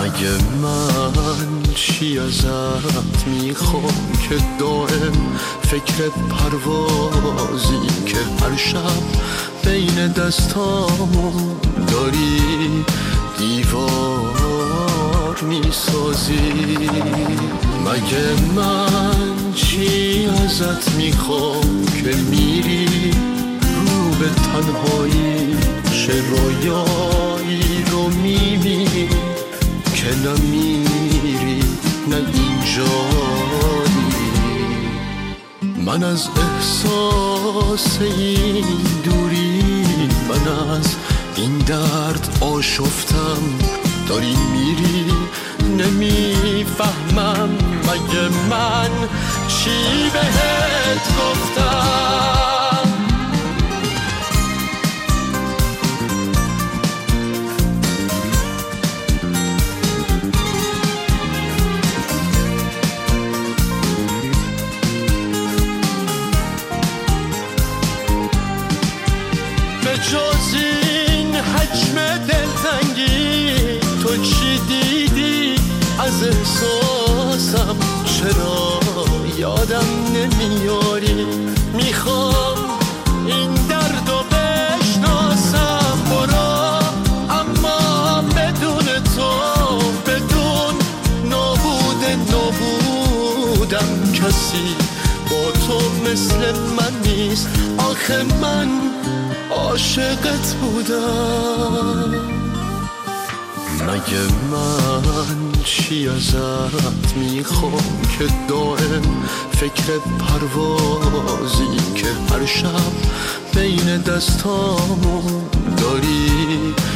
مگه من چی ازت میخوام که دائم فکر پروازی که هر شب بین دستامون داری دیوار میسازی. مگه من چی ازت میخوام که میری رو به تنهایی، چه رویایی رو میبینی که نمیری نه اینجایی. من از احساس این دوری، من از این درد آشفتم، داری میری نمیفهمم. مگه من چی بهت گفتم؟ به جز این حجم دلتنگی تو چی دیدی از احساسم؟ چرا یادم نمیاری؟ میخوام این درد رو بشناسم. برو اما بدون تو، بدون نابودم کسی با تو مثل من نیست. آخه من عاشقت بودم. مگه من چی ازت میخوام که دائم فکر پروازی که هر شب بین دستامون داری